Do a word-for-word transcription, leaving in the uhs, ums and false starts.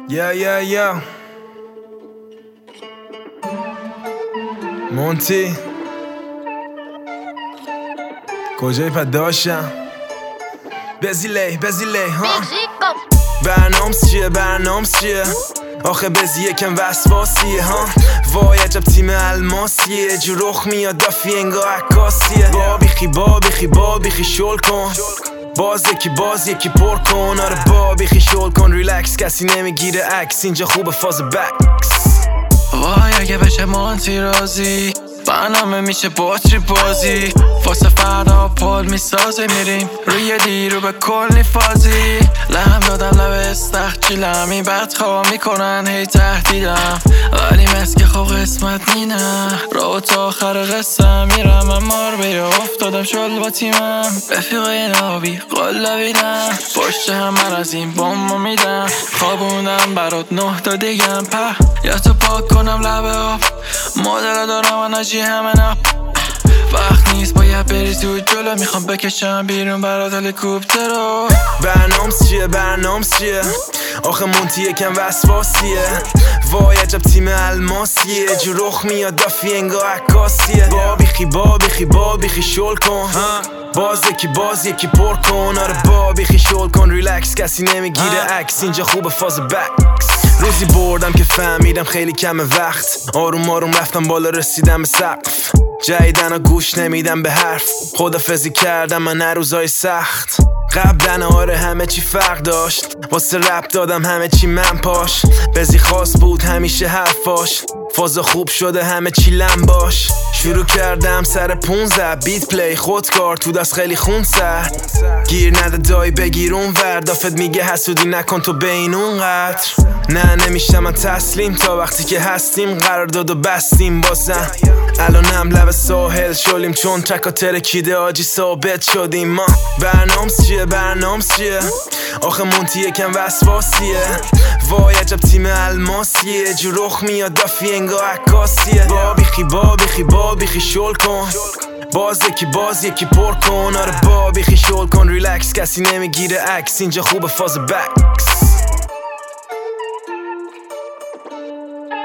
یا یا یا مونتی کجای پد داشتم بزیلی بزیلی ها برنامس چیه برنامس چیه آخه بزی یکم وسواسیه ها وای عجب تیم الماسیه جو رخ میاد دافی انگاه عکاسیه با بیخی با بیخی با بیخی شل کن باز یکی باز یکی پر کن آره با بیخی شل کن ریلکس کسی نمیگیره عکس اینجا خوبه فاز بکس وای اگه بشه مانتی رازی برنامه میشه باتری بازی واسه فردا پال میسازه میریم روی دیرو به کلی فازی لهم دادم لب استخجیلم این بد خواه میکنن هی تهدیدم ولی مسکه خب قسمت نینه رو تا آخر قصه میرم من مار بیره افتادم شل با تیمم رفیقای نابی قلبیدم پشت همه از این بامو میدم خوابوندم برات نه تا دیگم په یا تو پاک کنم لبه آب مادر دارم انرژی همه نه وقت نیست باید بری تو جلو میخوام بکشم بیرون برات هلیکوپتر رو برنامس چیه برنامس چیه آخه مونتی یکم وسواسیه وای عجب تیم الماسیه جو رخ میاد دافی انگاه عکاسیه با بیخی با بیخی با بیخی شل کن باز یکی باز یکی پر کن آره با بیخی شل کن ریلکس کسی نمیگیره عکس اینجا خوبه فاز بکس روزی بردم که فهمیدم خیلی کم وقت آروم آروم رفتم بالا رسیدم به سقف جدیدن گوش نمیدم به حرف خدافزی کردم من هر روزای سخت قبلن آره همه چی فرق داشت واسه رپ دادم همه چی من پاش بزی خاص بود همیشه حرفاش فازا خوب شده همه چی لم باش شروع کردم سر پونزه بیت پلی خودکار تو دست خیلی خون سر گیر نده دایی بگیر اون ور دافت میگه حسودی نکن تو بین اون قدر نه نمیشم من تسلیم تا وقتی که هستیم قرار داد و بستیم بازم الانم لب ساحل شلیم چون تکا ترکیده آجی ثابت شدیم ما برنامس چیه برنامس چیه آخه مونتی یکم وسواسیه وای عجب تیم الماسیه جو رخ میاد دافی انگاه عکاسیه با بیخی با بیخی با بیخی شل کن باز یکی باز یکی پر کن آره با بیخی شل کن ریلکس کسی نمیگیره عکس اینجا خوبه فاز بکس